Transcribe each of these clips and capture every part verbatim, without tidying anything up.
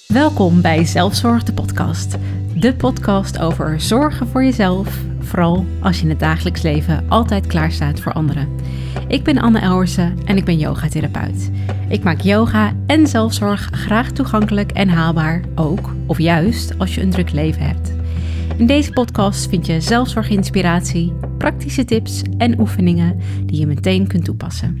Welkom bij Zelfzorg, de podcast. De podcast over zorgen voor jezelf, vooral als je in het dagelijks leven altijd klaarstaat voor anderen. Ik ben Anne Elwersen en ik ben yogatherapeut. Ik maak yoga en zelfzorg graag toegankelijk en haalbaar, ook of juist als je een druk leven hebt. In deze podcast vind je zelfzorginspiratie, praktische tips en oefeningen die je meteen kunt toepassen.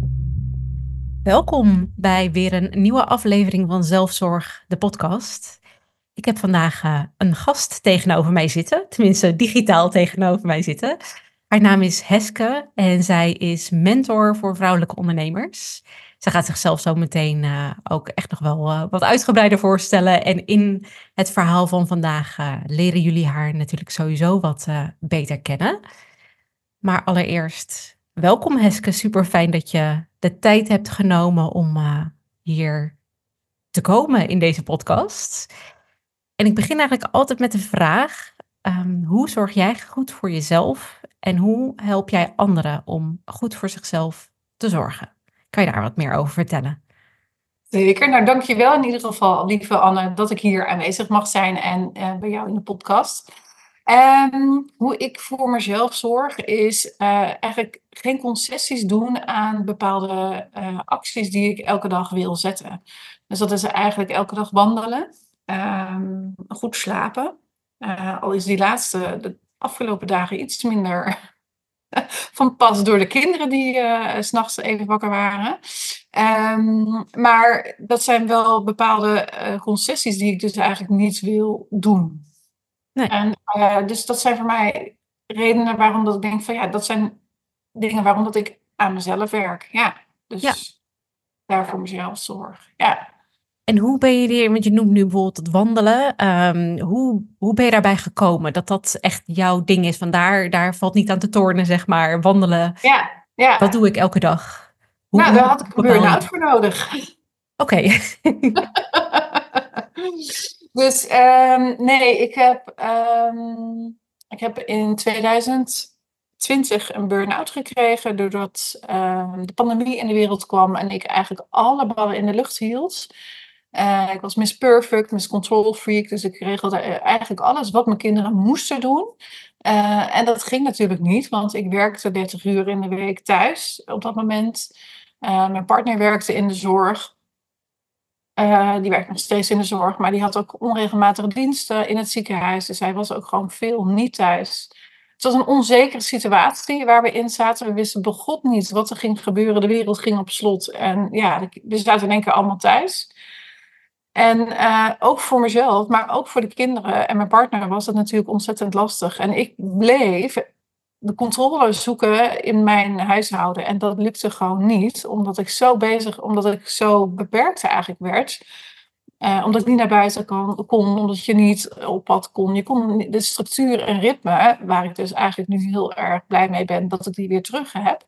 Welkom bij weer een nieuwe aflevering van Zelfzorg, de podcast. Ik heb vandaag uh, een gast tegenover mij zitten, tenminste digitaal tegenover mij zitten. Haar naam is Heske en zij is mentor voor vrouwelijke ondernemers. Zij gaat zichzelf zo meteen uh, ook echt nog wel uh, wat uitgebreider voorstellen. En in het verhaal van vandaag uh, leren jullie haar natuurlijk sowieso wat uh, beter kennen. Maar allereerst, welkom Heske, super fijn dat je de tijd hebt genomen om uh, hier te komen in deze podcast. En ik begin eigenlijk altijd met de vraag, um, hoe zorg jij goed voor jezelf en hoe help jij anderen om goed voor zichzelf te zorgen? Kan je daar wat meer over vertellen? Zeker, nou dankjewel in ieder geval, lieve Anne, dat ik hier aanwezig mag zijn en uh, bij jou in de podcast. Um, hoe ik voor mezelf zorg is uh, eigenlijk geen concessies doen aan bepaalde uh, acties die ik elke dag wil zetten. Dus dat is eigenlijk elke dag wandelen, um, goed slapen. Uh, al is die laatste de afgelopen dagen iets minder van pas door de kinderen die uh, 's nachts even wakker waren. Um, maar dat zijn wel bepaalde uh, concessies die ik dus eigenlijk niet wil doen. Nee. En, uh, dus dat zijn voor mij redenen waarom dat ik denk van ja, dat zijn dingen waarom dat ik aan mezelf werk. Ja, dus Ja. daar voor mezelf zorg. Ja. En hoe ben je er, want je noemt nu bijvoorbeeld het wandelen. Um, hoe, hoe ben je daarbij gekomen? Dat dat echt jouw ding is. Van daar, daar valt niet aan te tornen, zeg maar. Wandelen, Ja, ja. dat doe ik elke dag. Hoe, Nou, daar had ik een bepaal je burn-out dat? voor nodig. Oké. Okay. Dus um, nee, ik heb, um, ik heb in tweeduizend twintig een burn-out gekregen doordat um, de pandemie in de wereld kwam en ik eigenlijk alle ballen in de lucht hield. Uh, ik was Miss Perfect, Miss Control Freak, dus ik regelde eigenlijk alles wat mijn kinderen moesten doen. Uh, en dat ging natuurlijk niet, want ik werkte dertig uur in de week thuis op dat moment. Uh, mijn partner werkte in de zorg. Uh, die werkt nog steeds in de zorg, maar die had ook onregelmatige diensten in het ziekenhuis. Dus hij was ook gewoon veel niet thuis. Het was een onzekere situatie waar we in zaten. We wisten begot niet wat er ging gebeuren. De wereld ging op slot. En ja, we zaten in één keer allemaal thuis. En uh, ook voor mezelf, maar ook voor de kinderen en mijn partner was het natuurlijk ontzettend lastig. En ik bleef de controle zoeken in mijn huishouden. En dat lukte gewoon niet, omdat ik zo bezig, omdat ik zo beperkt eigenlijk werd. Uh, omdat ik niet naar buiten kon, kon, omdat je niet op pad kon. Je kon de structuur en ritme, waar ik dus eigenlijk nu heel erg blij mee ben dat ik die weer terug heb.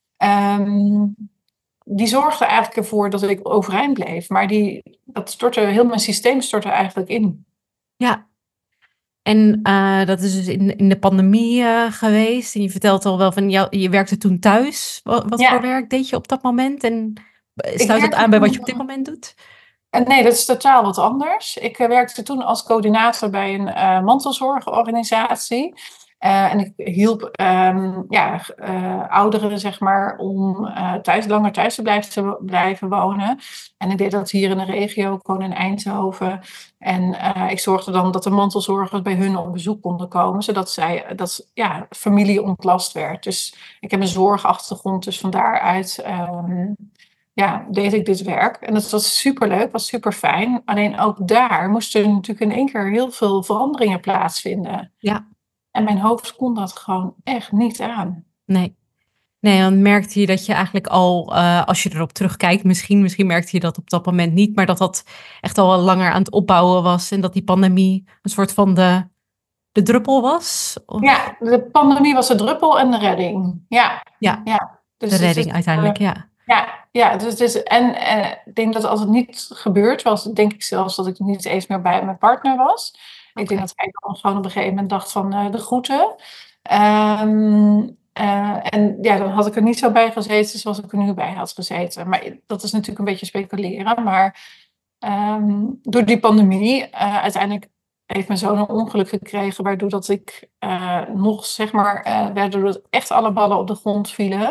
Um, die zorgde eigenlijk ervoor dat ik overeind bleef. Maar die, dat stortte, heel mijn systeem stortte eigenlijk in. Ja. En uh, dat is dus in, in de pandemie uh, geweest. En je vertelt al wel van, jou, je werkte toen thuis. Wat, wat Ja. voor werk deed je op dat moment? En sluit dat aan bij wat je op dit moment doet? En nee, dat is totaal wat anders. Ik uh, werkte toen als coördinator bij een uh, mantelzorgorganisatie. Uh, en ik hielp um, ja, uh, ouderen, zeg maar, om uh, thuis, langer thuis te blijven, te blijven wonen. En ik deed dat hier in de regio, gewoon in Eindhoven. En uh, ik zorgde dan dat de mantelzorgers bij hun op bezoek konden komen, zodat zij, dat ja, familie ontlast werd. Dus ik heb een zorgachtergrond, dus van daaruit um, ja, deed ik dit werk. En dat was superleuk, was super fijn. Alleen ook daar moesten er natuurlijk in één keer heel veel veranderingen plaatsvinden. Ja. En mijn hoofd kon dat gewoon echt niet aan. Nee. Nee, dan merkte je dat je eigenlijk al, uh, als je erop terugkijkt, misschien, misschien merkte je dat op dat moment niet, maar dat dat echt al langer aan het opbouwen was en dat die pandemie een soort van de, de druppel was? Of? Ja, de pandemie was de druppel en de redding. Ja, ja, ja. Dus de redding is, uiteindelijk, uh, ja. Ja, ja dus het is, en uh, ik denk dat als het niet gebeurd was, denk ik zelfs dat ik niet eens meer bij mijn partner was. Okay. Ik denk dat hij dan gewoon op een gegeven moment dacht van uh, de groeten. Um, Uh, en ja, dan had ik er niet zo bij gezeten zoals ik er nu bij had gezeten. Maar dat is natuurlijk een beetje speculeren. Maar um, door die pandemie, uh, uiteindelijk heeft mijn zoon een ongeluk gekregen, waardoor dat ik uh, nog, zeg maar, uh, waardoor dat echt alle ballen op de grond vielen.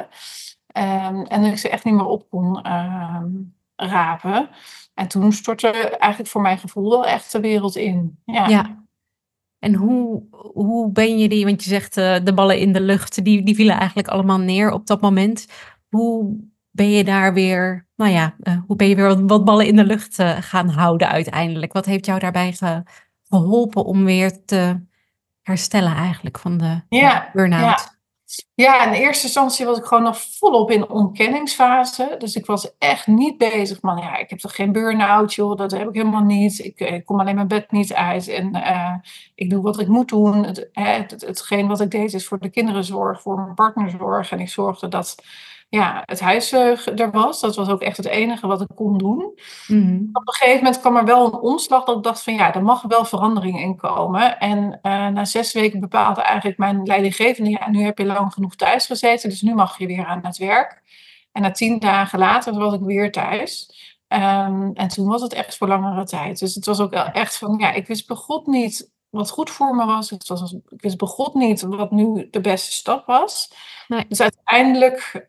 Um, en ik ze echt niet meer op kon uh, rapen. En toen stortte eigenlijk voor mijn gevoel wel echt de wereld in. Ja. Ja. En hoe, hoe ben je die, want je zegt uh, de ballen in de lucht, die, die vielen eigenlijk allemaal neer op dat moment. Hoe ben je daar weer, nou ja, uh, hoe ben je weer wat, wat ballen in de lucht uh, gaan houden uiteindelijk? Wat heeft jou daarbij ge, geholpen om weer te herstellen eigenlijk van de Ja, burn-out? ja. Ja, in eerste instantie was ik gewoon nog volop in de ontkenningsfase. Dus ik was echt niet bezig van, ja, ik heb toch geen burn-out, joh, dat heb ik helemaal niet. Ik, ik kom alleen mijn bed niet uit en uh, ik doe wat ik moet doen. Het, het, het, hetgeen wat ik deed is voor de kinderen zorg, voor mijn partner zorg. En ik zorgde dat ja, het huis uh, er was. Dat was ook echt het enige wat ik kon doen. Mm-hmm. Op een gegeven moment kwam er wel een omslag dat ik dacht van ja, er mag wel verandering in komen. En uh, na zes weken bepaalde eigenlijk mijn leidinggevende, ja, nu heb je lang genoeg thuis gezeten, dus nu mag je weer aan het werk. En na tien dagen later was ik weer thuis. Um, en toen was het echt voor langere tijd. Dus het was ook echt van, ja, ik wist bij God niet wat goed voor me was. Het was ik wist bij God niet wat nu de beste stap was. Nee. Dus uiteindelijk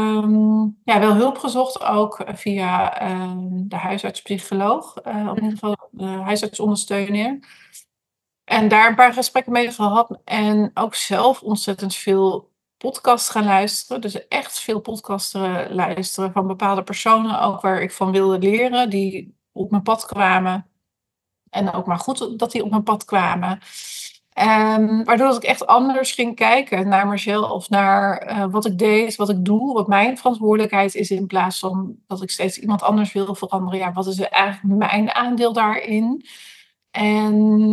um, ja, wel hulp gezocht, ook via um, de huisarts-psycholoog. Uh, in ieder geval de huisartsondersteuning. En daar een paar gesprekken mee gehad. En ook zelf ontzettend veel podcasts gaan luisteren. Dus echt veel podcasts luisteren van bepaalde personen. Ook waar ik van wilde leren. Die op mijn pad kwamen. En ook maar goed dat die op mijn pad kwamen. Um, waardoor dat ik echt anders ging kijken naar mezelf, naar uh, wat ik deed, wat ik doe, wat mijn verantwoordelijkheid is, in plaats van dat ik steeds iemand anders wil veranderen. Ja, wat is eigenlijk mijn aandeel daarin? En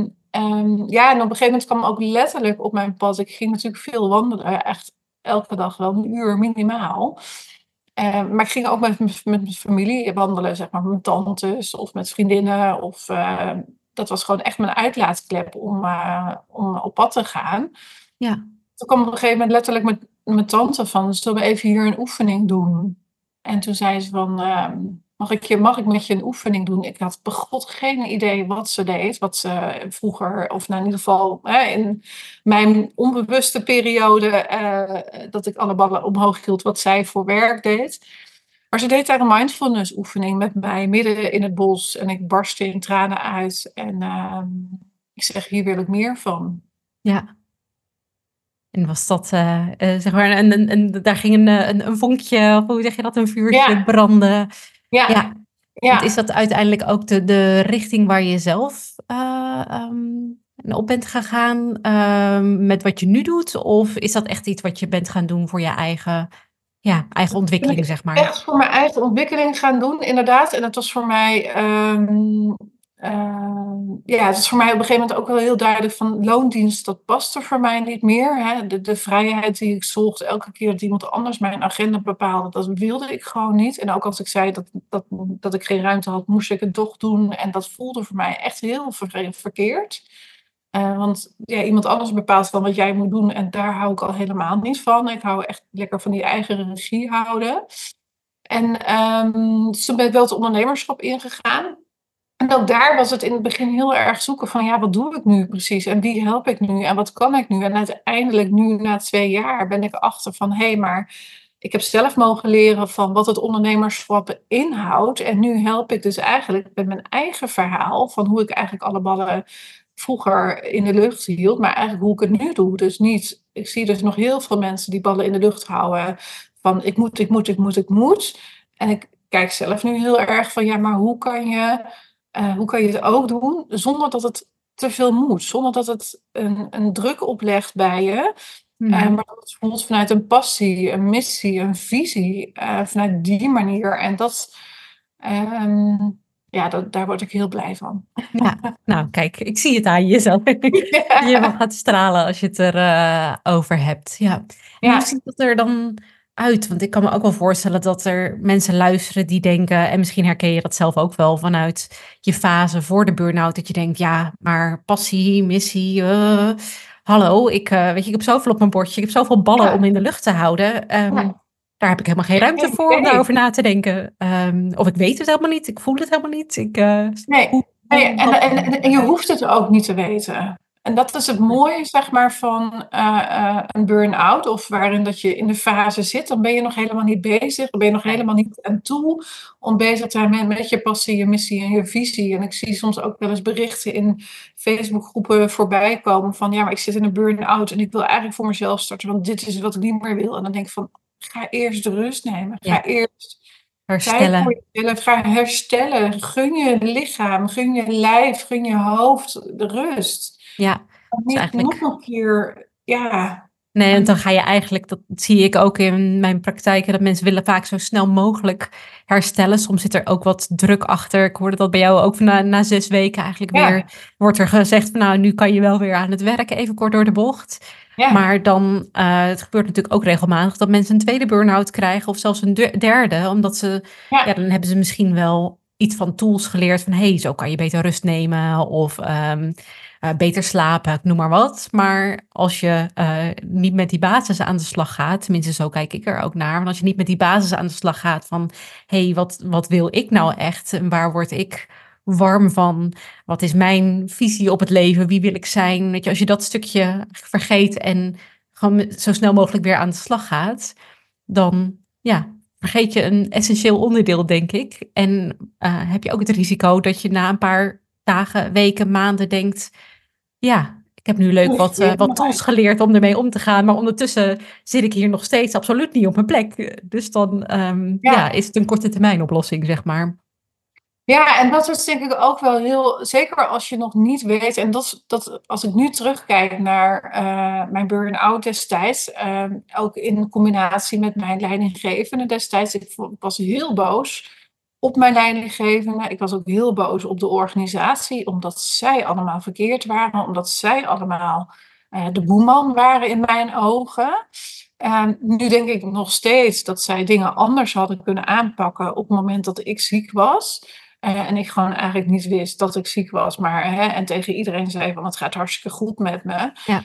um, ja, en op een gegeven moment kwam ook letterlijk op mijn pad. Ik ging natuurlijk veel wandelen, echt elke dag wel een uur minimaal. Uh, maar ik ging ook met, met, met mijn familie wandelen, zeg maar, met mijn tantes of met vriendinnen of... Uh, dat was gewoon echt mijn uitlaatklep om, uh, om op pad te gaan. Ja. Toen kwam op een gegeven moment letterlijk met mijn tante van, zullen we even hier een oefening doen? En toen zei ze van, uh, mag, ik je, mag ik met je een oefening doen? Ik had bij God geen idee wat ze deed, wat ze vroeger, of nou in ieder geval hè, in mijn onbewuste periode, uh, dat ik alle ballen omhoog hield, wat zij voor werk deed. Maar ze deed daar een mindfulness oefening met mij midden in het bos. En ik barstte in tranen uit. En uh, ik zeg, hier wil ik meer van. Ja. En was dat, uh, uh, zeg maar, een, een, een, daar ging een, een, een vonkje, of hoe zeg je dat, een vuurtje ja. branden. Ja. ja. ja. Want is dat uiteindelijk ook de, de richting waar je zelf uh, um, op bent gegaan uh, met wat je nu doet? Of is dat echt iets wat je bent gaan doen voor je eigen... Ja, eigen ontwikkeling, zeg maar. Echt voor mijn eigen ontwikkeling gaan doen, inderdaad. En dat was voor mij... Um, uh, ja, het is voor mij op een gegeven moment ook wel heel duidelijk van... loondienst, dat paste voor mij niet meer. Hè. De, de vrijheid die ik zocht, elke keer dat iemand anders mijn agenda bepaalde... dat wilde ik gewoon niet. En ook als ik zei dat, dat, dat ik geen ruimte had, moest ik het toch doen. En dat voelde voor mij echt heel ver, verkeerd. Uh, want ja, iemand anders bepaalt van wat jij moet doen en daar hou ik al helemaal niet van. Ik hou echt lekker van die eigen regie houden. En um, dus toen ben ik wel het ondernemerschap ingegaan. En ook daar was het in het begin heel erg zoeken van ja, wat doe ik nu precies? En wie help ik nu? En wat kan ik nu? En uiteindelijk nu na twee jaar ben ik achter van hé, hey, maar ik heb zelf mogen leren van wat het ondernemerschap inhoudt. En nu help ik dus eigenlijk met mijn eigen verhaal van hoe ik eigenlijk alle ballen vroeger in de lucht hield, maar eigenlijk hoe ik het nu doe. Dus niet, ik zie dus nog heel veel mensen die ballen in de lucht houden van ik moet, ik moet, ik moet, ik moet. En ik kijk zelf nu heel erg van ja, maar hoe kan je, uh, hoe kan je het ook doen zonder dat het te veel moet, zonder dat het een, een druk oplegt bij je. Mm. Uh, maar dat het bijvoorbeeld vanuit een passie, een missie, een visie, uh, vanuit die manier. En dat... Um, Ja, dat, daar word ik heel blij van. Ja, nou kijk, ik zie het aan jezelf. Ja. Je gaat stralen als je het erover uh, hebt. Ja. En ja. Hoe ziet dat er dan uit? Want ik kan me ook wel voorstellen dat er mensen luisteren die denken... en misschien herken je dat zelf ook wel vanuit je fase voor de burn-out... dat je denkt, ja, maar passie, missie... Uh, hallo, ik, uh, weet je, ik heb zoveel op mijn bordje. Ik heb zoveel ballen ja. om in de lucht te houden. Um, ja. daar heb ik helemaal geen ruimte Geen voor om idee. daarover na te denken. Um, of ik weet het helemaal niet, ik voel het helemaal niet. Ik, uh, Nee, hoe, nee hoe, en, wat, en, en, en je hoeft het ook niet te weten. En dat is het mooie, zeg maar, van uh, uh, een burn-out, of waarin dat je in de fase zit, dan ben je nog helemaal niet bezig, dan ben je nog helemaal niet aan toe om bezig te zijn met, met je passie, je missie en je visie. En ik zie soms ook wel eens berichten in Facebookgroepen voorbij komen van, ja, maar ik zit in een burn-out en ik wil eigenlijk voor mezelf starten, want dit is wat ik niet meer wil. En dan denk ik van, ga eerst de rust nemen, ga ja, eerst tijd voor herstellen. jezelf, ga herstellen. Gun je lichaam, gun je lijf, gun je hoofd de rust. Ja, dus Niet nog eigenlijk. een keer, ja. Nee, want dan ga je eigenlijk, dat zie ik ook in mijn praktijk, dat mensen willen vaak zo snel mogelijk herstellen. Soms zit er ook wat druk achter. Ik hoorde dat bij jou ook na, na zes weken eigenlijk weer, Ja, wordt er gezegd van nou, nu kan je wel weer aan het werken, even kort door de bocht. ja, Maar dan, uh, het gebeurt natuurlijk ook regelmatig dat mensen een tweede burn-out krijgen of zelfs een de- derde, omdat ze, ja, ja, dan hebben ze misschien wel iets van tools geleerd van hé, hey, zo kan je beter rust nemen of um, uh, beter slapen, ik noem maar wat. Maar als je uh, niet met die basis aan de slag gaat, tenminste zo kijk ik er ook naar, want als je niet met die basis aan de slag gaat van hé, hey, wat, wat wil ik nou echt en waar word ik warm van? Wat is mijn visie op het leven? Wie wil ik zijn? Weet je, als je dat stukje vergeet en gewoon zo snel mogelijk weer aan de slag gaat, dan ja, vergeet je een essentieel onderdeel, denk ik. En uh, heb je ook het risico dat je na een paar dagen, weken, maanden denkt, ja, ik heb nu leuk hoeft wat, uh, weer wat tools geleerd om ermee om te gaan, maar ondertussen zit ik hier nog steeds absoluut niet op mijn plek. Dus dan um, ja, ja. is het een korte termijn oplossing, zeg maar. Ja, en dat is denk ik ook wel heel, zeker als je nog niet weet, en dat, dat als ik nu terugkijk naar uh, mijn burn-out destijds, uh, ook in combinatie met mijn leidinggevende destijds, ik was heel boos op mijn leidinggevende. Ik was ook heel boos op de organisatie, omdat zij allemaal verkeerd waren, omdat zij allemaal uh, de boeman waren in mijn ogen. Uh, nu denk ik nog steeds dat zij dingen anders hadden kunnen aanpakken op het moment dat ik ziek was. Uh, en ik gewoon eigenlijk niet wist dat ik ziek was. Maar, hè, en tegen iedereen zei van het gaat hartstikke goed met me. Ja,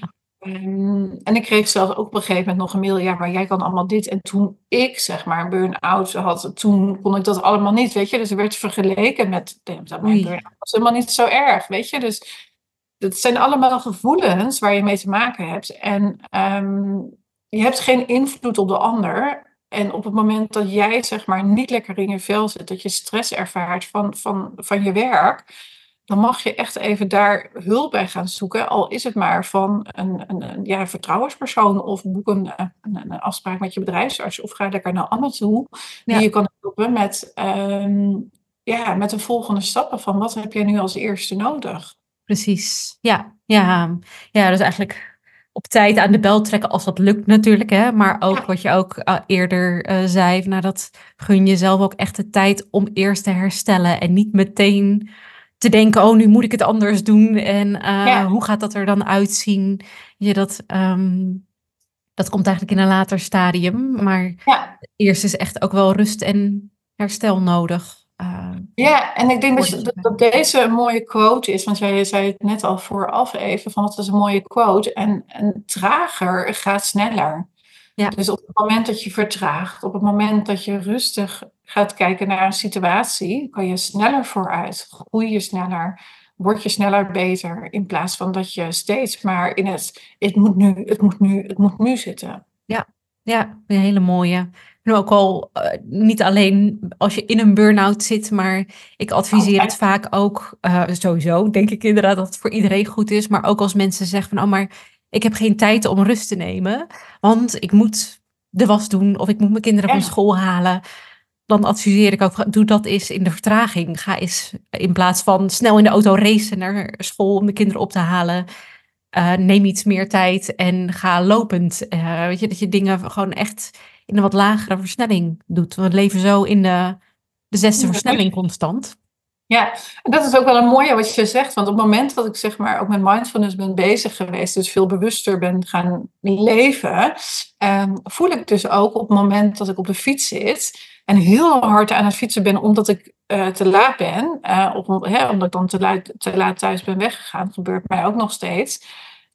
Um, en ik kreeg zelfs ook op een gegeven moment nog een mail. Ja, maar jij kan allemaal dit. En toen ik zeg maar een burn-out had, toen kon ik dat allemaal niet. Weet je, dus er werd vergeleken met dat mijn oei, burn-out was helemaal niet zo erg. Weet je, dus dat zijn allemaal gevoelens waar je mee te maken hebt. En um, je hebt geen invloed op de ander. En op het moment dat jij zeg maar niet lekker in je vel zit, dat je stress ervaart van, van, van je werk, dan mag je echt even daar hulp bij gaan zoeken. Al is het maar van een, een, een ja, vertrouwenspersoon of boek een, een, een afspraak met je bedrijfsarts of ga lekker naar Anne toe, die ja. je kan helpen met, um, ja, met de volgende stappen van wat heb jij nu als eerste nodig. Precies, ja, ja, ja, dus eigenlijk op tijd aan de bel trekken als dat lukt natuurlijk, hè. Maar ook Ja, wat je ook uh, eerder uh, zei, nou dat gun jezelf ook echt de tijd om eerst te herstellen en niet meteen te denken, oh nu moet ik het anders doen en uh, ja, hoe gaat dat er dan uitzien? Je dat, um, dat komt eigenlijk in een later stadium, maar ja. eerst is echt ook wel rust en herstel nodig. Uh, Ja, en ik denk dat, je- voordat dat je... dat deze een mooie quote is, want jij zei het net al vooraf even, van het is een mooie quote. En, en trager gaat sneller. Ja, Dus op het moment dat je vertraagt, op het moment dat je rustig gaat kijken naar een situatie, kan je sneller vooruit, groei je sneller, word je sneller beter, in plaats van dat je steeds maar in het, het moet nu, het moet nu, het moet nu zitten. ja, ja, een hele mooie. En ook al uh, niet alleen als je in een burn-out zit, maar ik adviseer het Altijd. vaak ook, uh, sowieso denk ik inderdaad dat het voor iedereen goed is, maar ook als mensen zeggen van, oh, maar ik heb geen tijd om rust te nemen, want ik moet de was doen of ik moet mijn kinderen van Ja, school halen. Dan adviseer ik ook, doe dat eens in de vertraging. Ga eens in plaats van snel in de auto racen naar school om de kinderen op te halen. Uh, neem iets meer tijd en ga lopend. Uh, weet je, dat je dingen gewoon echt in een wat lagere versnelling doet. We leven zo in de, de zesde versnelling constant. ja, en dat is ook wel een mooie wat je zegt. Want op het moment dat ik zeg maar ook met mindfulness ben bezig geweest, dus veel bewuster ben gaan leven, eh, voel ik dus ook op het moment dat ik op de fiets zit en heel hard aan het fietsen ben omdat ik uh, te laat ben, uh, op, hè, omdat ik dan te laat, te laat thuis ben weggegaan, gebeurt mij ook nog steeds.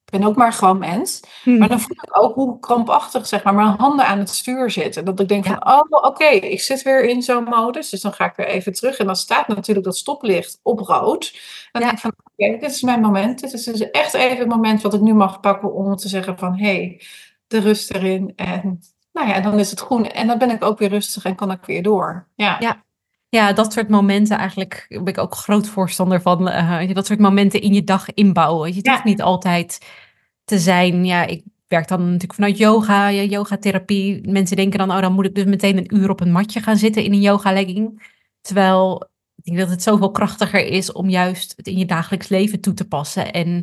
Ik ben ook maar gewoon mens. Maar dan Mhm. voel ik ook hoe krampachtig, zeg maar, mijn handen aan het stuur zitten. Dat ik denk Ja, van, oh, oké, ik zit weer in zo'n modus. Dus dan ga ik weer even terug. En dan staat natuurlijk dat stoplicht op rood. Dan denk ja. ik van, oké, dit is mijn moment. Dit is dus echt even het moment wat ik nu mag pakken om te zeggen van, hé, hey, de rust erin. En nou ja, dan is het groen. En dan ben ik ook weer rustig en kan ik weer door. Ja, Ja, ja, dat soort momenten eigenlijk ben ik ook groot voorstander van. eh, dat soort momenten in je dag inbouwen. Weet je, het hoeft ja, niet altijd te zijn. Ja, ik werk dan natuurlijk vanuit yoga, ja, yogatherapie. Mensen denken dan, oh, dan moet ik dus meteen een uur op een matje gaan zitten in een yogalegging. Terwijl ik denk dat het zoveel krachtiger is om juist het in je dagelijks leven toe te passen. En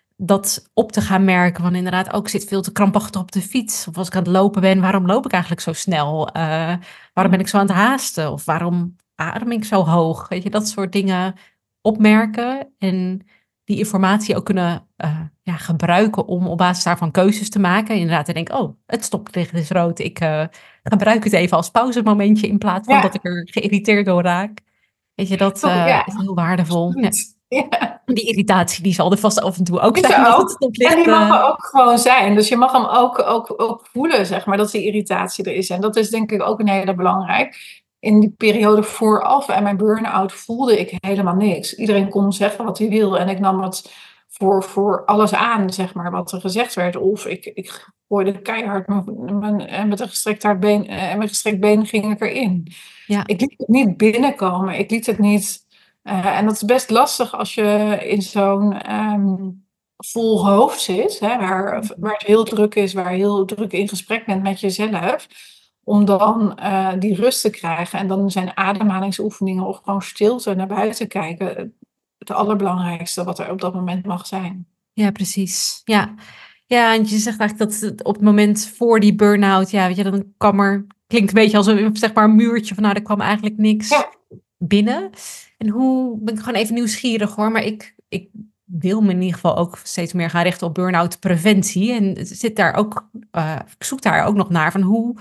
dat op te gaan merken. Van inderdaad, ook zit veel te krampachtig op de fiets. Of als ik aan het lopen ben, waarom loop ik eigenlijk zo snel? Eh, waarom ben ik zo aan het haasten? Of waarom adem ik zo hoog? Weet je, dat soort dingen opmerken. En die informatie ook kunnen eh, ja, gebruiken om op basis daarvan keuzes te maken. Inderdaad, te denken, oh, het stoplicht is rood. Ik uh, gebruik het even als pauzemomentje in plaats van dat ja. ik er geïrriteerd door raak. Weet je, dat Toch, uh, ja, is heel waardevol. Ja. absoluut. Ja. Die irritatie die zal er vast af en toe ook Is zijn er als het ook. En stoplicht... die mag Uh, er ook gewoon zijn. Dus je mag hem ook, ook, ook voelen, zeg maar, dat die irritatie er is. En dat is denk ik ook een hele belangrijk. In die periode vooraf en mijn burn-out voelde ik helemaal niks. Iedereen kon zeggen wat hij wil. En ik nam het voor, voor alles aan, zeg maar, wat er gezegd werd. Of ik, ik gooide keihard mijn, mijn, en met een gestrekt hard been, en met gestrekt been ging ik erin. ja. Ik liet het niet binnenkomen. Ik liet het niet... Uh, en dat is best lastig als je in zo'n um, vol hoofd zit, hè, waar, waar het heel druk is, waar je heel druk in gesprek bent met jezelf, om dan uh, die rust te krijgen. En dan zijn ademhalingsoefeningen of gewoon stilte naar buiten kijken het allerbelangrijkste wat er op dat moment mag zijn. Ja, precies. Ja. Ja, en je zegt eigenlijk dat het op het moment voor die burn-out, ja, weet je, dan kwam er, klinkt een beetje als een, zeg maar, een muurtje van, nou, er kwam eigenlijk niks Ja, binnen. En hoe, ben ik gewoon even nieuwsgierig hoor, maar ik, ik wil me in ieder geval ook steeds meer gaan richten op burn-out preventie. En zit daar ook, uh, ik zoek daar ook nog naar van hoe,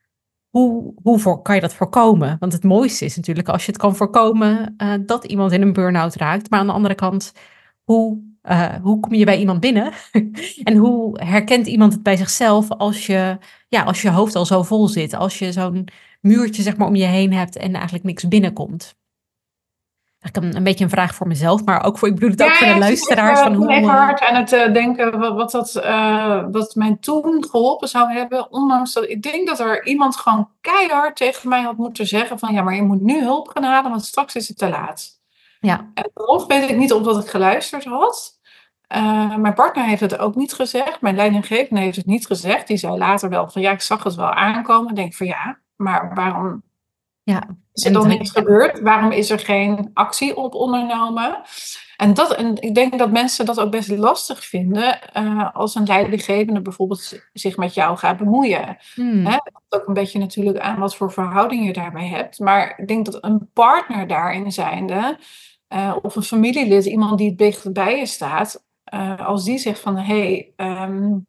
hoe, hoe voor, kan je dat voorkomen? Want het mooiste is natuurlijk als je het kan voorkomen uh, dat iemand in een burn-out raakt. Maar aan de andere kant, hoe, uh, hoe kom je bij iemand binnen? En hoe herkent iemand het bij zichzelf als je, ja, als je hoofd al zo vol zit? Als je zo'n muurtje zeg maar om je heen hebt en eigenlijk niks binnenkomt? Eigenlijk een, een beetje een vraag voor mezelf, maar ook voor, ik bedoel het ook ja, voor de ja, ik zit luisteraars. Van even, hoe, even uh, hard aan het uh, denken wat, wat, dat, uh, wat mij toen geholpen zou hebben. Ondanks dat ik denk dat er iemand gewoon keihard tegen mij had moeten zeggen van ja, maar je moet nu hulp gaan halen, want straks is het te laat. ja. En of weet ik niet of dat ik geluisterd had. Uh, mijn partner heeft het ook niet gezegd. Mijn leidinggevende heeft het niet gezegd. Die zei later wel van ja, ik zag het wel aankomen. Ik denk van ja, maar waarom Ja, is er en dan het, niks ja, gebeurd? Waarom is er geen actie op ondernomen? En, dat, en ik denk dat mensen dat ook best lastig vinden uh, als een leidinggevende bijvoorbeeld zich met jou gaat bemoeien. Hè? hmm, Dat ligt ook een beetje natuurlijk aan wat voor verhouding je daarbij hebt. Maar ik denk dat een partner daarin zijnde, uh, of een familielid, iemand die het dicht bij je staat, uh, als die zegt van hé, hey, um,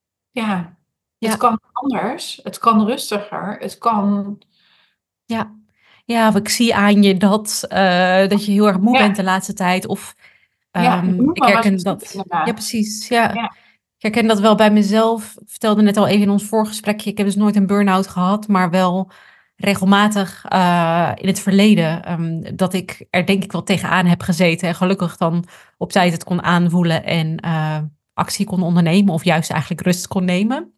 ja, het ja, kan anders, het kan rustiger, het kan... ja. Ja, of ik zie aan je dat, uh, dat je heel erg moe bent Ja, de laatste tijd. Of ja, um, noem ik maar wat je herken ziet dat. Ja, inderdaad. precies. Ja. Ja. Ik herken dat wel bij mezelf. Ik vertelde net al even in ons voorgesprekje. Ik heb dus nooit een burn-out gehad, maar wel regelmatig uh, in het verleden. Um, dat ik er denk ik wel tegenaan heb gezeten. En gelukkig dan op tijd het kon aanvoelen en uh, actie kon ondernemen. Of juist eigenlijk rust kon nemen.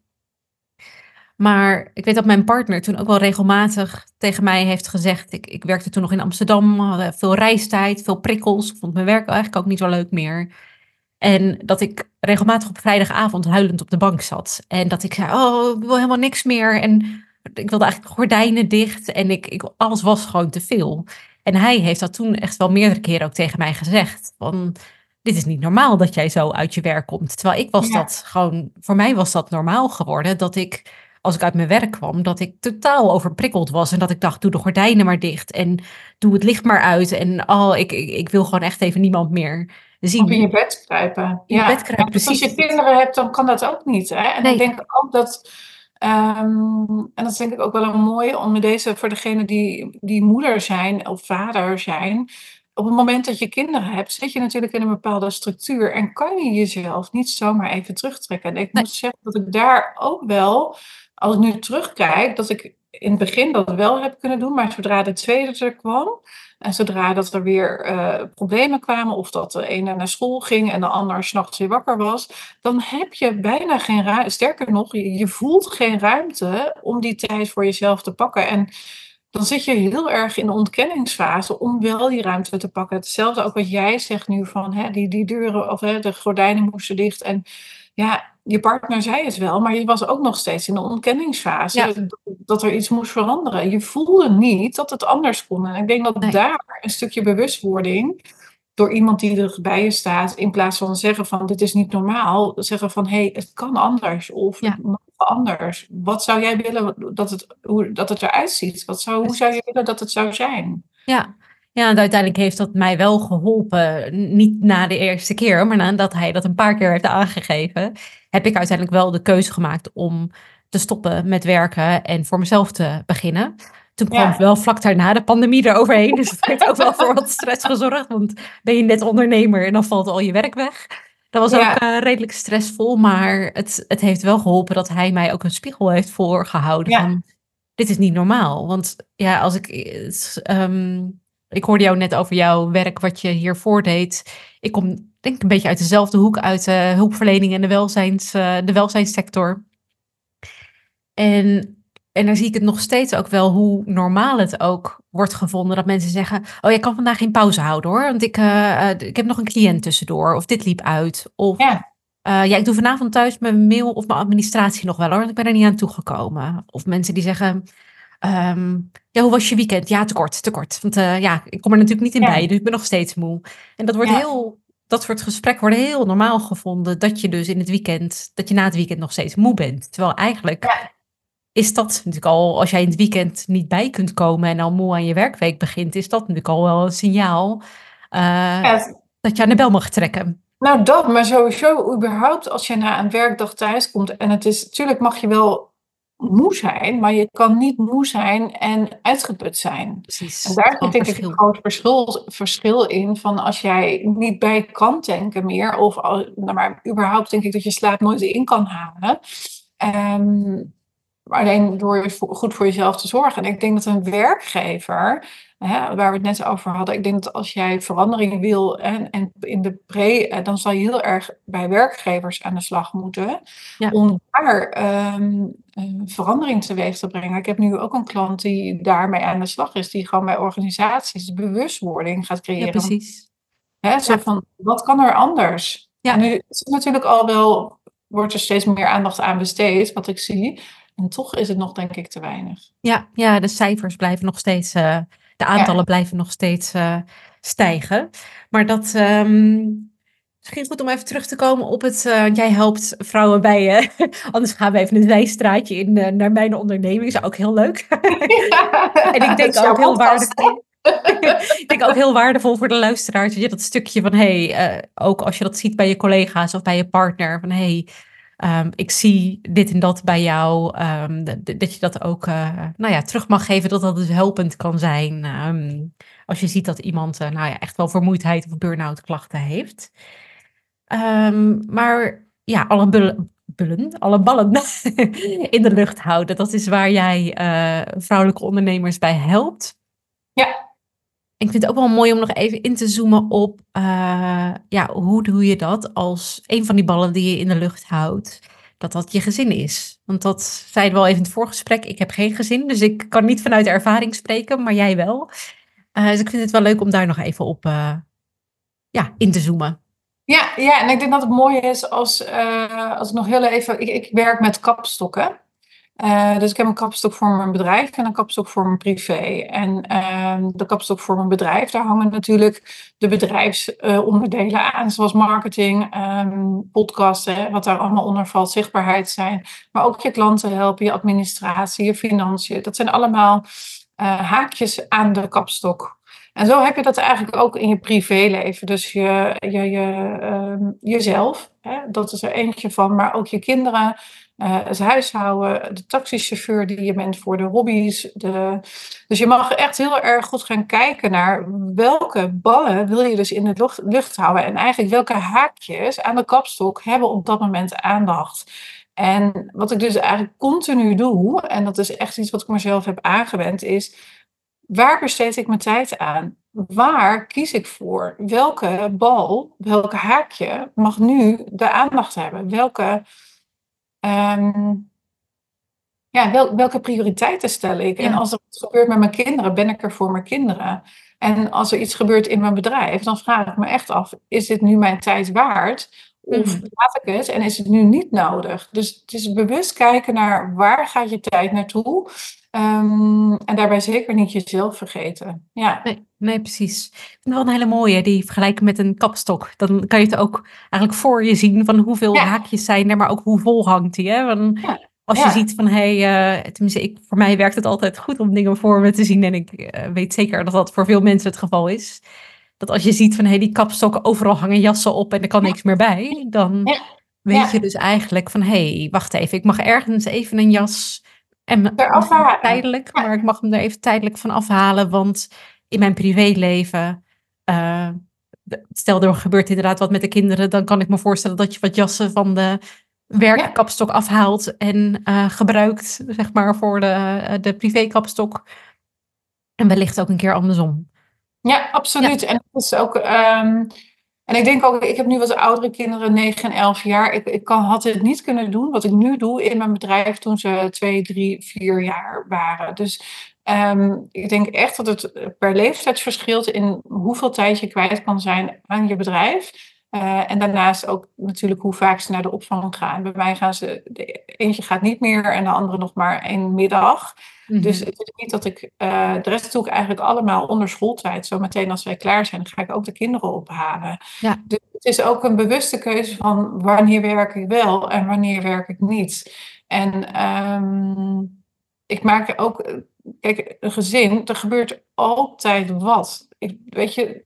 Maar ik weet dat mijn partner toen ook wel regelmatig tegen mij heeft gezegd. Ik, ik werkte toen nog in Amsterdam, hadden veel reistijd, veel prikkels. Ik vond mijn werk eigenlijk ook niet zo leuk meer. En dat ik regelmatig op vrijdagavond huilend op de bank zat. En dat ik zei, oh, ik wil helemaal niks meer. En ik wilde eigenlijk de gordijnen dicht. En ik, ik, alles was gewoon te veel. En hij heeft dat toen echt wel meerdere keren ook tegen mij gezegd. Van, dit is niet normaal dat jij zo uit je werk komt. Terwijl ik was Ja. dat gewoon, voor mij was dat normaal geworden. Dat ik, als ik uit mijn werk kwam, dat ik totaal overprikkeld was. En dat ik dacht, doe de gordijnen maar dicht. En doe het licht maar uit. En oh, ik, ik, ik wil gewoon echt even niemand meer Of in je zien. bed kruipen. In je bed Ja. Ja, kruipen, dus als precies. je Dat, kinderen hebt, dan kan dat ook niet. Hè? En ik nee, denk ook dat, ehm, en dat is denk ik ook wel een mooie om met deze, voor degenen die, die moeder zijn of vader zijn, op het moment dat je kinderen hebt, zit je natuurlijk in een bepaalde structuur en kan je jezelf niet zomaar even terugtrekken. En ik Nee. moet zeggen dat ik daar ook wel, als ik nu terugkijk, dat ik in het begin dat wel heb kunnen doen, maar zodra de tweede er kwam en zodra dat er weer eh, problemen kwamen of dat de ene naar school ging en de ander 's nachts weer wakker was, dan heb je bijna geen ruimte. Sterker nog, je, je voelt geen ruimte om die tijd voor jezelf te pakken. En dan zit je heel erg in de ontkenningsfase om wel die ruimte te pakken. Hetzelfde ook wat jij zegt nu van hè, die, die deuren of hè, de gordijnen moesten dicht. En ja, je partner zei het wel, maar je was ook nog steeds in de ontkenningsfase. Ja. Dat, dat er iets moest veranderen. Je voelde niet dat het anders kon. En ik denk dat Nee. daar een stukje bewustwording door iemand die er bij je staat, in plaats van zeggen van dit is niet normaal, zeggen van hé, hey, het kan anders of Ja. het mag anders. Wat zou jij willen dat het, hoe, dat het eruit ziet? Wat zou, hoe zou je willen dat het zou zijn? Ja. Ja, en uiteindelijk heeft dat mij wel geholpen. Niet na de eerste keer, maar nadat hij dat een paar keer heeft aangegeven, heb ik uiteindelijk wel de keuze gemaakt om te stoppen met werken en voor mezelf te beginnen. Toen kwam Ja, wel vlak daarna de pandemie eroverheen, dus dat heeft ook wel voor wat stress gezorgd. Want ben je net ondernemer en dan valt al je werk weg. Dat was ook ja, eh, redelijk stressvol, maar het, het heeft wel geholpen dat hij mij ook een spiegel heeft voorgehouden ja, van dit is niet normaal. Want ja, als ik, het, ehm, ik hoorde jou net over jouw werk, wat je hiervoor deed. Ik kom denk ik een beetje uit dezelfde hoek, uit de hulpverlening en de, welzijns, eh, de welzijnssector. En, en daar zie ik het nog steeds ook wel hoe normaal het ook wordt gevonden. Dat mensen zeggen, oh, je kan vandaag geen pauze houden hoor. Want ik, eh, eh, ik heb nog een cliënt tussendoor. Of dit liep uit. Of ja, eh, ja, ik doe vanavond thuis mijn mail of mijn administratie nog wel hoor. Want ik ben er niet aan toegekomen. Of mensen die zeggen, ehm, ja, hoe was je weekend? Ja, te kort, te kort. Want eh, ja, ik kom er natuurlijk niet in bij. ja, Dus ik ben nog steeds moe. En dat wordt ja, heel... Dat soort gesprekken worden heel normaal gevonden. Dat je dus in het weekend, dat je na het weekend nog steeds moe bent. Terwijl eigenlijk ja, is dat natuurlijk al, als jij in het weekend niet bij kunt komen en al moe aan je werkweek begint, is dat natuurlijk al wel een signaal eh, ja. dat je aan de bel mag trekken. Nou, dat, maar sowieso, überhaupt, als je na een werkdag thuis komt. En het is, natuurlijk mag je wel moe zijn, maar je kan niet moe zijn en uitgeput zijn. En Precies, dat is daar gewoon zit een denk ik een verschil. groot verschil, verschil in van als jij niet bij kan denken meer, of al, nou maar überhaupt denk ik dat je slaap nooit in kan halen. Ehm, alleen door je vo- goed voor jezelf te zorgen. En ik denk dat een werkgever, hè, waar we het net over hadden, ik denk dat als jij verandering wil en, en in de pre, eh, dan zal je heel erg bij werkgevers aan de slag moeten Ja, om daar ehm, een verandering teweeg te brengen. Ik heb nu ook een klant die daarmee aan de slag is, die gewoon bij organisaties bewustwording gaat ja, creëren. precies. Hè, zo Ja, van, wat kan er anders? En ja, nu is het natuurlijk al wel, wordt er steeds meer aandacht aan besteed, wat ik zie. En toch is het nog, denk ik, te weinig. ja, ja, de cijfers blijven nog steeds, eh, de Ja, aantallen blijven nog steeds eh, stijgen. Maar dat, ehm, misschien goed om even terug te komen op het, eh, want jij helpt vrouwen bij, eh, anders gaan we even een zijstraatje in eh, naar mijn onderneming, is ook heel leuk. En ik het denk is ook jouw heel podcast, hè? waardevol. Ik denk ook heel waardevol voor de luisteraars. Dat je dat stukje van hey, eh, ook als je dat ziet bij je collega's of bij je partner, van hey, ehm, ik zie dit en dat bij jou. ehm, d- d- dat je dat ook eh, nou ja, terug mag geven, dat dat dus helpend kan zijn. Ehm, als je ziet dat iemand eh, nou ja, echt wel vermoeidheid of burn-out klachten heeft. Ehm, maar ja, alle bullen, bullen, alle ballen in de lucht houden. Dat is waar jij eh, vrouwelijke ondernemers bij helpt. Ja, Ik vind het ook wel mooi om nog even in te zoomen op, eh, ja, hoe doe je dat als een van die ballen die je in de lucht houdt, dat dat je gezin is. Want dat zei je wel even in het voorgesprek, ik heb geen gezin, dus ik kan niet vanuit ervaring spreken, maar jij wel. Eh, dus ik vind het wel leuk om daar nog even op eh, ja, in te zoomen. ja, ja, en ik denk dat het mooi is als, eh, als ik nog heel even... Ik, ik werk met kapstokken. Eh, dus ik heb een kapstok voor mijn bedrijf en een kapstok voor mijn privé. En ehm, de kapstok voor mijn bedrijf, daar hangen natuurlijk de bedrijfsonderdelen aan, zoals marketing, ehm podcasten, wat daar allemaal onder valt, zichtbaarheid zijn. Maar ook je klanten helpen, je administratie, je financiën. Dat zijn allemaal eh, haakjes aan de kapstok. En zo heb je dat eigenlijk ook in je privéleven. Dus je, je, je, ehm, jezelf, hè, dat is er eentje van, maar ook je kinderen. uh, het huishouden, de taxichauffeur die je bent voor de hobby's. De... Dus je mag echt heel erg goed gaan kijken naar welke ballen wil je dus in de lucht, lucht houden. En eigenlijk welke haakjes aan de kapstok hebben op dat moment aandacht. En wat ik dus eigenlijk continu doe, en dat is echt iets wat ik mezelf heb aangewend, is waar besteed ik mijn tijd aan? Waar kies ik voor? Welke bal, welk haakje mag nu de aandacht hebben? Welke, um, ja, wel, welke prioriteiten stel ik? En Ja. als er iets gebeurt met mijn kinderen, ben ik er voor mijn kinderen. En als er iets gebeurt in mijn bedrijf, dan vraag ik me echt af, is dit nu mijn tijd waard? Of Mhm. laat ik het en is het nu niet nodig? Dus het is bewust kijken naar waar gaat je tijd naartoe? Um, en daarbij zeker niet jezelf vergeten. Ja. Nee, nee, precies. Ik vind het wel een hele mooie, die vergelijken met een kapstok. Dan kan je het ook eigenlijk voor je zien van hoeveel Ja. haakjes zijn er, maar ook hoe vol hangt die. Hè? Want Ja. als je Ja. ziet van, hé, hey, uh, tenminste, ik, voor mij werkt het altijd goed om dingen voor me te zien. En ik uh, weet zeker dat dat voor veel mensen het geval is. Dat als je ziet van, hé, hey, die kapstokken, overal hangen jassen op en er kan niks meer bij. Dan Ja. weet Ja. je dus eigenlijk van, hé, hey, wacht even, ik mag ergens even een jas... En Eraf halen. tijdelijk, Ja. maar ik mag hem er even tijdelijk van afhalen. Want in mijn privéleven, uh, stel er gebeurt inderdaad wat met de kinderen, dan kan ik me voorstellen dat je wat jassen van de werkkapstok ja. afhaalt en uh, gebruikt, zeg maar, voor de, uh, de privékapstok. En wellicht ook een keer andersom. Ja, absoluut. Ja. En dat is ook. Um, en ik denk ook, ik heb nu wat oudere kinderen, negen en elf jaar. Ik, ik kan, had het niet kunnen doen wat ik nu doe in mijn bedrijf toen ze twee, drie, vier jaar waren. Dus um, ik denk echt dat het per leeftijd verschilt in hoeveel tijd je kwijt kan zijn aan je bedrijf. Uh, en daarnaast ook natuurlijk hoe vaak ze naar de opvang gaan. Bij mij gaan ze, de eentje gaat niet meer en de andere nog maar één middag. Mm-hmm. Dus het is niet dat ik, uh, de rest doe ik eigenlijk allemaal onder schooltijd. Zometeen als wij klaar zijn, dan ga ik ook de kinderen ophalen. Ja. Dus het is ook een bewuste keuze van wanneer werk ik wel en wanneer werk ik niet. En um, ik maak ook, kijk, een gezin, er gebeurt altijd wat. Ik, weet je,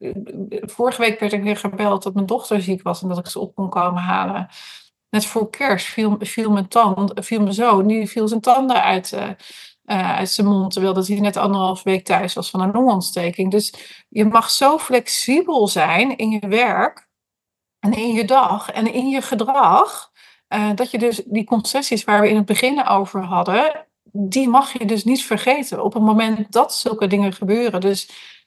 vorige week werd ik weer gebeld dat mijn dochter ziek was en dat ik ze op kon komen halen. Net voor kerst viel, viel mijn tand, viel mijn zoon, die viel zijn tanden uit, uh, uh, uit zijn mond, terwijl dat hij net anderhalf week thuis was van een longontsteking. Dus je mag zo flexibel zijn in je werk en in je dag en in je gedrag, uh, dat je dus die concessies waar we in het begin over hadden, die mag je dus niet vergeten op het moment dat zulke dingen gebeuren. Dus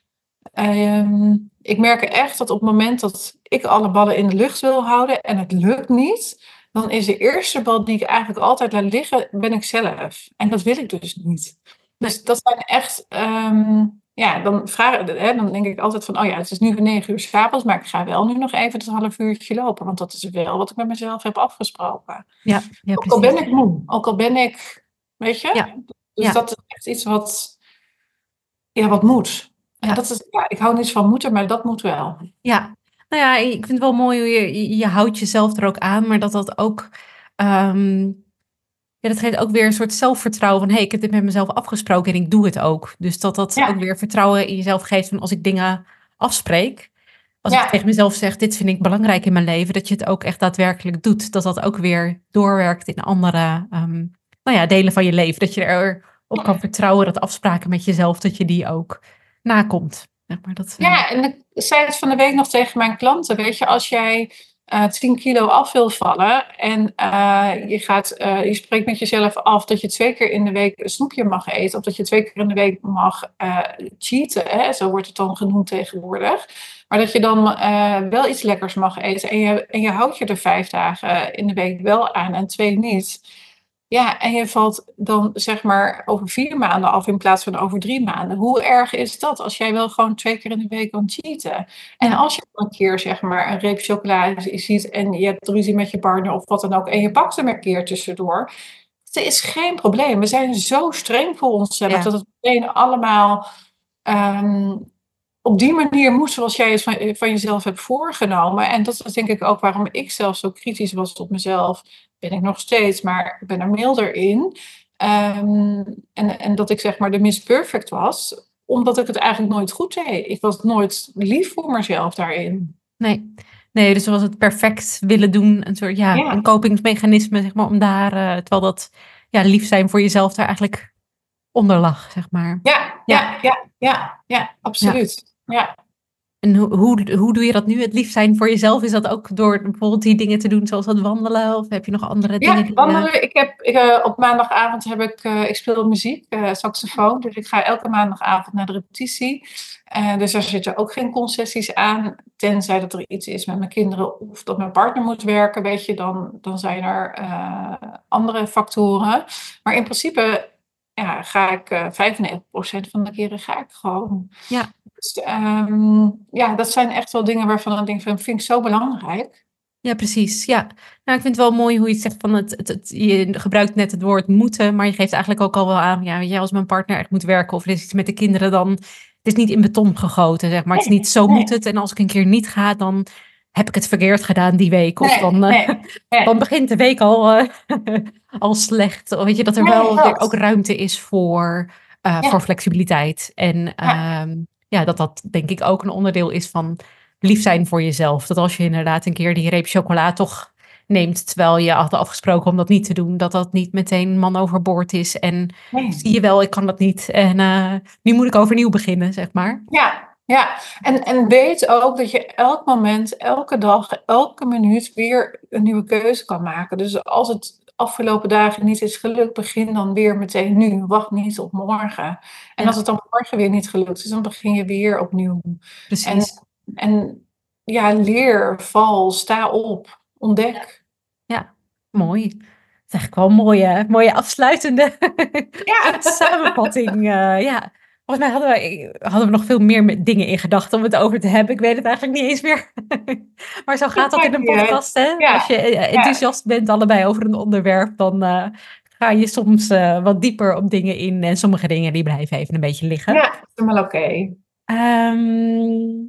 Um, ik merk echt dat op het moment dat ik alle ballen in de lucht wil houden en het lukt niet, dan is de eerste bal die ik eigenlijk altijd laat liggen, ben ik zelf. En dat wil ik dus niet. Dus dat zijn echt, um, ja, dan, vraag, hè, dan denk ik altijd van, oh ja, het is nu negen uur 's avonds, maar ik ga wel nu nog even het half uurtje lopen, want dat is wel wat ik met mezelf heb afgesproken. Ja, ja, ook al ben ik moe, ook al ben ik, weet je? Ja. Dus ja. dat is echt iets wat, ja, wat moet. Ja. Dat is, ja, ik hou niet van moeten, maar dat moet wel. Ja, nou ja, ik vind het wel mooi hoe je, je, je houdt jezelf er ook aan, maar dat dat ook, um, ja, dat geeft ook weer een soort zelfvertrouwen van, hé, hey, ik heb dit met mezelf afgesproken en ik doe het ook. Dus dat dat ja. ook weer vertrouwen in jezelf geeft van als ik dingen afspreek, als ja. ik tegen mezelf zeg, dit vind ik belangrijk in mijn leven, dat je het ook echt daadwerkelijk doet. Dat dat ook weer doorwerkt in andere um, nou ja, delen van je leven. Dat je erop kan vertrouwen dat afspraken met jezelf, dat je die ook nakomt. Maar dat, uh... Ja, en ik zei het van de week nog tegen mijn klanten. Weet je, als jij uh, tien kilo af wil vallen en uh, je, gaat, uh, je spreekt met jezelf af dat je twee keer in de week een snoepje mag eten, of dat je twee keer in de week mag uh, cheaten, hè, zo wordt het dan genoemd tegenwoordig. Maar dat je dan uh, wel iets lekkers mag eten en je, en je houdt je er vijf dagen in de week wel aan en twee niet. Ja, en je valt dan zeg maar over vier maanden af in plaats van over drie maanden. Hoe erg is dat als jij wel gewoon twee keer in de week kan cheaten? En ja. als je een keer zeg maar een reep chocolade ziet en je hebt ruzie met je partner of wat dan ook en je pakt hem een keer tussendoor. Het is geen probleem. We zijn zo streng voor onszelf ja. dat het meteen allemaal um, op die manier moet zoals jij het van, van jezelf hebt voorgenomen. En dat is denk ik ook waarom ik zelf zo kritisch was op mezelf. Ben ik nog steeds, maar ik ben er milder in. Um, en, en dat ik zeg maar de Miss Perfect was, omdat ik het eigenlijk nooit goed deed. Ik was nooit lief voor mezelf daarin. Nee, Nee, dus was het perfect willen doen. Een soort, ja, een Ja, kopingsmechanisme, zeg maar, om daar, uh, terwijl dat, ja, lief zijn voor jezelf daar eigenlijk onder lag, zeg maar. ja, Ja, ja, ja, ja, ja, ja. absoluut. Ja. En hoe, hoe, hoe doe je dat nu? Het lief zijn voor jezelf, is dat ook door bijvoorbeeld die dingen te doen zoals dat wandelen? Of heb je nog andere dingen Ja, die je... wandelen. Ik heb, ik, eh, op maandagavond heb ik, eh, ik speel muziek, eh, saxofoon. Dus ik ga elke maandagavond naar de repetitie. Eh, dus daar zitten ook geen concessies aan. Tenzij dat er iets is met mijn kinderen of dat mijn partner moet werken, weet je, dan, dan zijn er eh, andere factoren. Maar in principe ja, ga ik eh vijfennegentig procent van de keren ga ik gewoon. Ja, Dus, ehm, ja, dat zijn echt wel dingen waarvan ik denk van, vind ik zo belangrijk. ja, precies. Ja. Nou, ik vind het wel mooi hoe je het zegt van het, het, het- je gebruikt net het woord moeten, maar je geeft eigenlijk ook al wel aan, ja, weet je, als mijn partner echt moet werken of er is iets met de kinderen, dan het is niet in beton gegoten, zeg maar. Het is Nee, niet zo moet nee, het. En als ik een keer niet ga, dan heb ik het verkeerd gedaan die week. Of nee, dan, eh, nee, nee. dan begint de week al, eh, al slecht. Of weet je, dat er Nee, wel weer ook dat. ruimte is voor, eh, voor Ja, flexibiliteit. En ja, ehm, ja, dat dat denk ik ook een onderdeel is van lief zijn voor jezelf. Dat als je inderdaad een keer die reep chocola toch neemt, terwijl je had afgesproken om dat niet te doen, dat dat niet meteen man overboord is. En nee. zie je wel, ik kan dat niet. En eh, nu moet ik overnieuw beginnen, zeg maar. Ja, ja. En, en weet ook dat je elk moment, elke dag, elke minuut weer een nieuwe keuze kan maken. Dus als het afgelopen dagen niet is gelukt, begin dan weer meteen nu. Wacht niet op morgen. En als Ja, het dan morgen weer niet gelukt is, dan begin je weer opnieuw. En, precies. en ja, leer, val, sta op, ontdek. Ja, mooi. Dat is eigenlijk wel een mooie, mooie afsluitende Ja, samenvatting. eh, ja, volgens mij hadden we, hadden we nog veel meer met dingen in gedachten om het over te hebben. Ik weet het eigenlijk niet eens meer. Maar zo gaat dat dat in maakt een niet uit. podcast, hè? Als Ja, je eh, ja, enthousiast bent allebei over een onderwerp, dan eh, ga je soms eh, wat dieper op dingen in. En sommige dingen die blijven even een beetje liggen. ja, is helemaal oké. Ehm,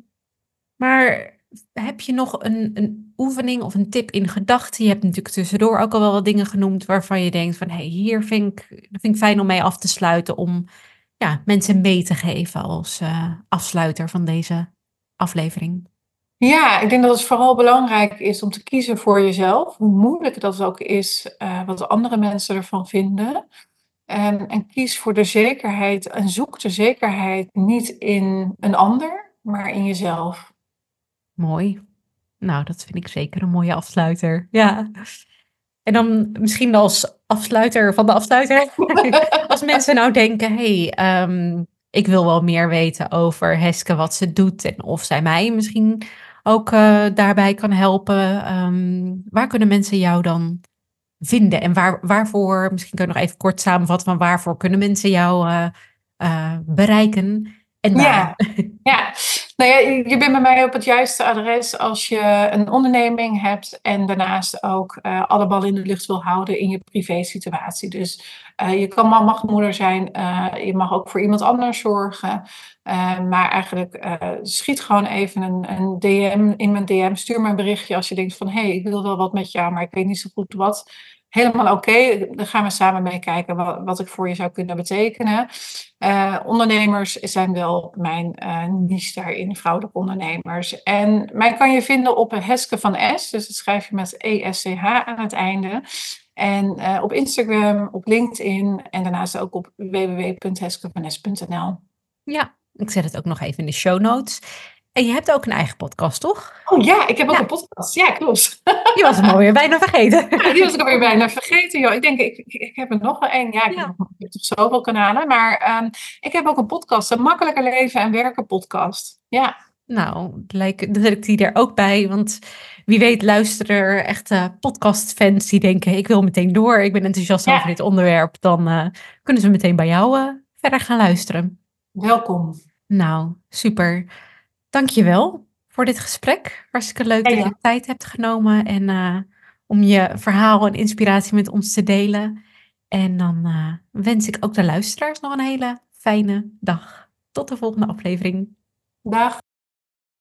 maar heb je nog een, een oefening of een tip in gedachten? Je hebt natuurlijk tussendoor ook al wel wat dingen genoemd waarvan je denkt van, hé, hey, hier vind ik, dat vind ik fijn om mee af te sluiten, om ja, mensen mee te geven als eh, afsluiter van deze aflevering. Ja, ik denk dat het vooral belangrijk is om te kiezen voor jezelf, hoe moeilijk dat ook is, eh, wat andere mensen ervan vinden. En, en kies voor de zekerheid en zoek de zekerheid niet in een ander, maar in jezelf. Mooi. Nou, dat vind ik zeker een mooie afsluiter. Ja. En dan misschien als afsluiter van de afsluiter. Als mensen nou denken, hey, ehm, ik wil wel meer weten over Heske, wat ze doet en of zij mij misschien ook eh, daarbij kan helpen. Ehm, waar kunnen mensen jou dan vinden? En waar, waarvoor, misschien kun je nog even kort samenvatten van waarvoor kunnen mensen jou eh, eh, bereiken en waar? Ja, ja. Nou ja, je je bent bij mij op het juiste adres als je een onderneming hebt en daarnaast ook eh, alle ballen in de lucht wil houden in je privé-situatie. Dus eh, je kan man, mag moeder zijn, eh, je mag ook voor iemand anders zorgen. Eh, maar eigenlijk eh, schiet gewoon even een, een D M in mijn D M. Stuur me een berichtje als je denkt van hé, hey, ik wil wel wat met jou, maar ik weet niet zo goed wat. Helemaal oké, dan gaan we samen meekijken wat, wat ik voor je zou kunnen betekenen. Uh, ondernemers zijn wel mijn uh, niche daarin, vrouwelijke ondernemers. En mij kan je vinden op Heske van S, dus dat schrijf je met E S C H aan het einde. En uh, op Instagram, op LinkedIn en daarnaast ook op w w w punt heske van s punt n l. Ja, ik zet het ook nog even in de show notes. En je hebt ook een eigen podcast, toch? Oh ja, ik heb ook een Ja, podcast. Ja, klopt. je was hem alweer bijna vergeten. Ja, die was ik alweer bijna vergeten. Joh. Ik denk, ik, ik, ik heb er nog wel één. Ja, ik heb, Ja. nog, ik heb toch zoveel kanalen. Maar um, ik heb ook een podcast, een Makkelijker Leven en Werken podcast. Ja. Nou, lijkt, dan zet ik die er ook bij. Want wie weet luisteren er echte podcastfans die denken, ik wil meteen door. Ik ben enthousiast over Ja, dit onderwerp. Dan uh, kunnen ze meteen bij jou uh, verder gaan luisteren. welkom. Nou, super. Dankjewel voor dit gesprek. Hartstikke leuk Ja, dat je ja. tijd hebt genomen en uh, om je verhaal en inspiratie met ons te delen. En dan uh, wens ik ook de luisteraars nog een hele fijne dag. Tot de volgende aflevering. Dag.